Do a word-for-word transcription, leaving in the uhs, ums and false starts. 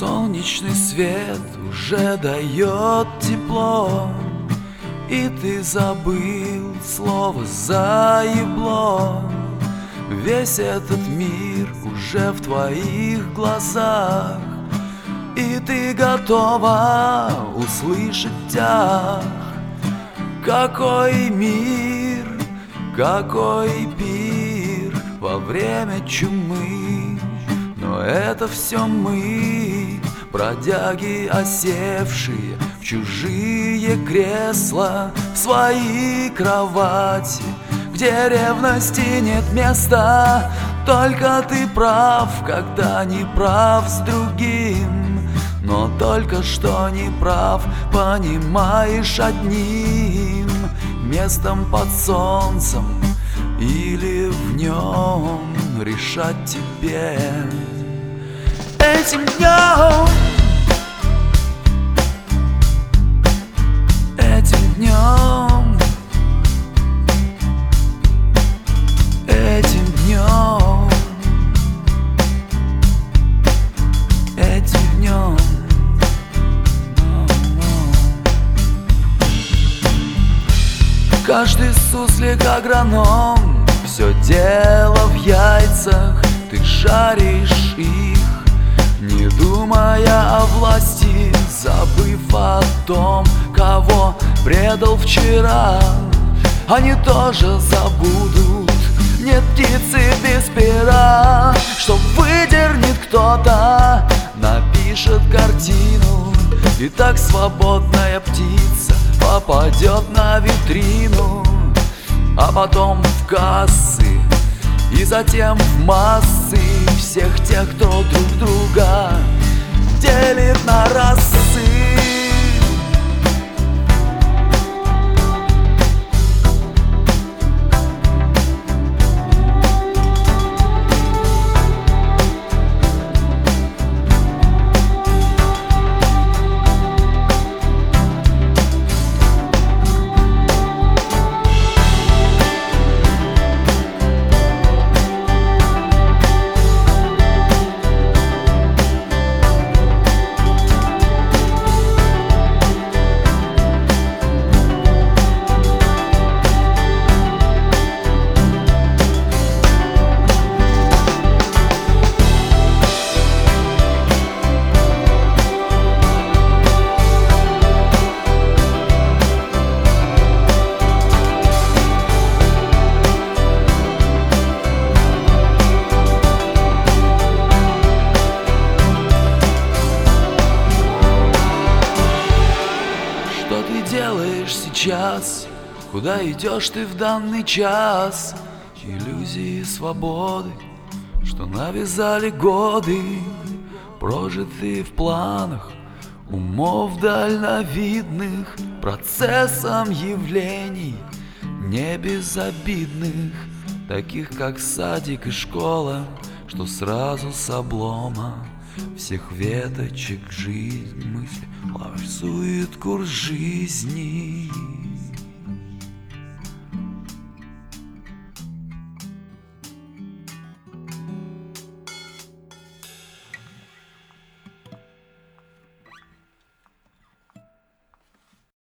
Солнечный свет уже дает тепло, и ты забыл слово «заебло». Весь этот мир уже в твоих глазах, и ты готова услышать тях. Какой мир, какой пир во время чумы. Но это все мы, бродяги, осевшие в чужие кресла, в свои кровати, где ревности нет места. Только ты прав, когда не прав с другим, но только что не прав, понимаешь, одним местом под солнцем или в нем решать тебе. Этим днем, этим днем, этим днем, этим днем. Каждый суслик агроном, все дело в яйцах, ты жаришь их, не думая о власти, забыв о том, кого предал вчера. Они тоже забудут, нет птицы без пера, что выдернет кто-то, напишет картину, и так свободная птица попадет на витрину, а потом в кассы, и затем в массы всех тех, кто друг друга делит на расы. Делаешь сейчас, куда идешь ты в данный час? Иллюзии свободы, что навязали годы, прожитые в планах умов дальновидных, процессом явлений не безобидных, таких как садик и школа, что сразу с облома всех веточек жизнь мысли рисует курс жизни.